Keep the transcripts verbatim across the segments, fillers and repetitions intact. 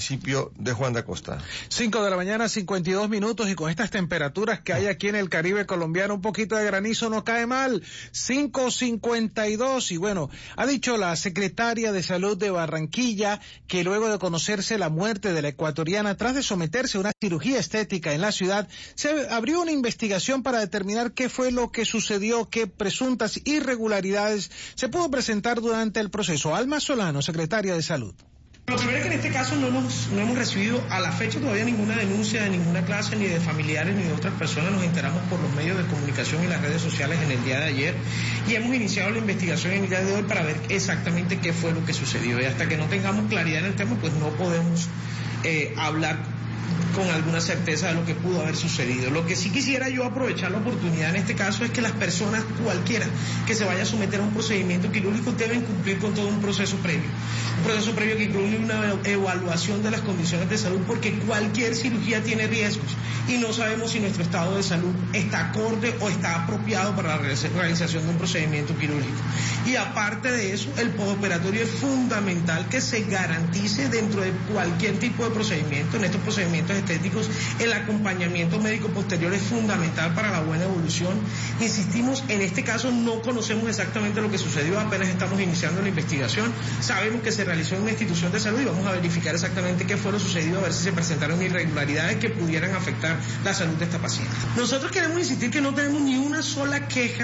municipio de Juan de Acosta. Cinco de la mañana, cincuenta y dos minutos, y con estas temperaturas que hay aquí en el Caribe colombiano, un poquito de granizo no cae mal. Cinco cincuenta y dos, y bueno, ha dicho la secretaria de Salud de Barranquilla que luego de conocerse la muerte de la ecuatoriana tras de someterse a una cirugía estética en la ciudad, se abrió una investigación para determinar qué fue lo que sucedió, qué presuntas irregularidades se pudo presentar durante el proceso. Alma Solano, secretaria de Salud. Lo primero es que en este caso no hemos, no hemos recibido a la fecha todavía ninguna denuncia de ninguna clase, ni de familiares, ni de otras personas. Nos enteramos por los medios de comunicación y las redes sociales en el día de ayer, y hemos iniciado la investigación en el día de hoy para ver exactamente qué fue lo que sucedió. Y hasta que no tengamos claridad en el tema, pues no podemos eh, hablar con alguna certeza de lo que pudo haber sucedido. Lo que sí quisiera yo aprovechar la oportunidad en este caso es que las personas, cualquiera que se vaya a someter a un procedimiento quirúrgico, deben cumplir con todo un proceso previo. Un proceso previo que incluye una evaluación de las condiciones de salud, porque cualquier cirugía tiene riesgos y no sabemos si nuestro estado de salud está acorde o está apropiado para la realización de un procedimiento quirúrgico. Y aparte de eso, el postoperatorio es fundamental que se garantice dentro de cualquier tipo de procedimiento. En estos procedimientos estéticos, el acompañamiento médico posterior es fundamental para la buena evolución. Insistimos, en este caso no conocemos exactamente lo que sucedió, apenas estamos iniciando la investigación. Sabemos que se realizó en una institución de salud y vamos a verificar exactamente qué fue lo sucedido, a ver si se presentaron irregularidades que pudieran afectar la salud de esta paciente. Nosotros queremos insistir que no tenemos ni una sola queja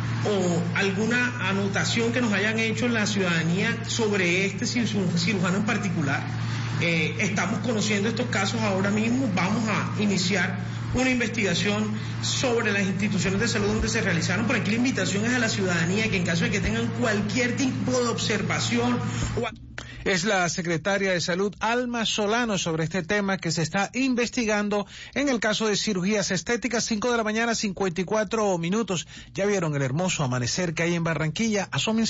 o alguna anotación que nos hayan hecho en la ciudadanía sobre este cirujano en particular. Eh, estamos conociendo estos casos ahora mismo, vamos a iniciar una investigación sobre las instituciones de salud donde se realizaron. Por aquí la invitación es a la ciudadanía que en caso de que tengan cualquier tipo de observación o... Es la secretaria de Salud, Alma Solano, sobre este tema que se está investigando en el caso de cirugías estéticas. Cinco de la mañana, cincuenta y cuatro minutos. Ya vieron el hermoso amanecer que hay en Barranquilla. Asómense.